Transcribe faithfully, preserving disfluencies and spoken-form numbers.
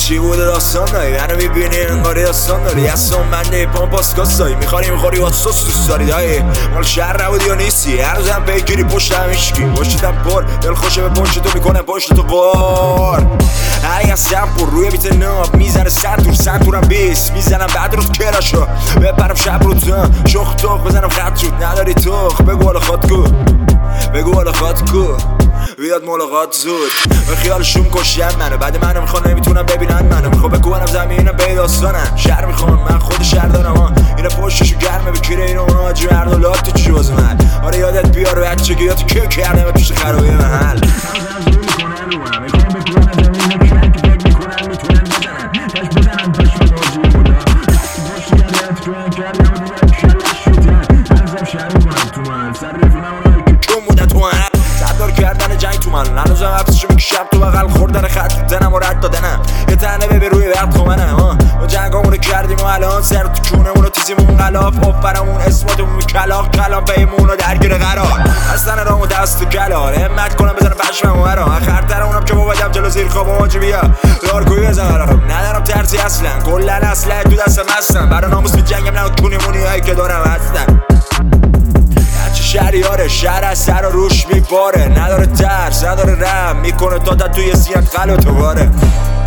چی بوده داستان داری منو میبینی انگاری داستان داری دستان منده پام پاسکاس داری میخواری میخوری با سوس دوست داری دایی مال شهر نبودی یا نیستی هر روزم پیگیری پشت هم هیچکی پشتم پر دل خوشه به پشت تو میکنه پشت تو قار ای از سمپور روی بیت ناب میزنه سنتور سنتورم بیس میزنم بعد روز کراشو بپرم شب رو تو شخ توخ بزنم خط شد نداری توخ بگو حالا خود کو بگو حالا خود کو بیاد ملاقات زود به خیالشون کشیم منو بعد منو میخوان نمیتونم ببینن منو میخوام بکنم زمینم به داستانم شهر میخوام من خود شهر دارم اینا پشتشو گرمه بکیره اینو اونا آجی مردالات تو جوز من آره یادت بیار بچگی یاد که کردم توش خرابی محل صدار کردن جنگ تو من هنوزم حبسشو میکشم تو بغل خوردن خط تو دنم و رد دادنم یه تنه به روی وقت خومنم ما جنگامونو کردیم و الان سر تو کونمونو تیزیمون غلاف آفرمون اسماتمون کلاق کلام پیمونو درگیر قرار هستن رامو دست تو کلار همت کنم بزنم پشممو برا آخرتر اونم که بابدم جلو زیر خواب آجی بیا دارکوی بزنم ندارم ترسی اصلا کلن اصلا تو دستم هستم برا ناموس بی جنگم نه کونیمونی هایی که دارم هستم شهریاره شهر از سر و روش میباره نداره ترس نداره رم میکنه تا تا توی سیت قلب تو باره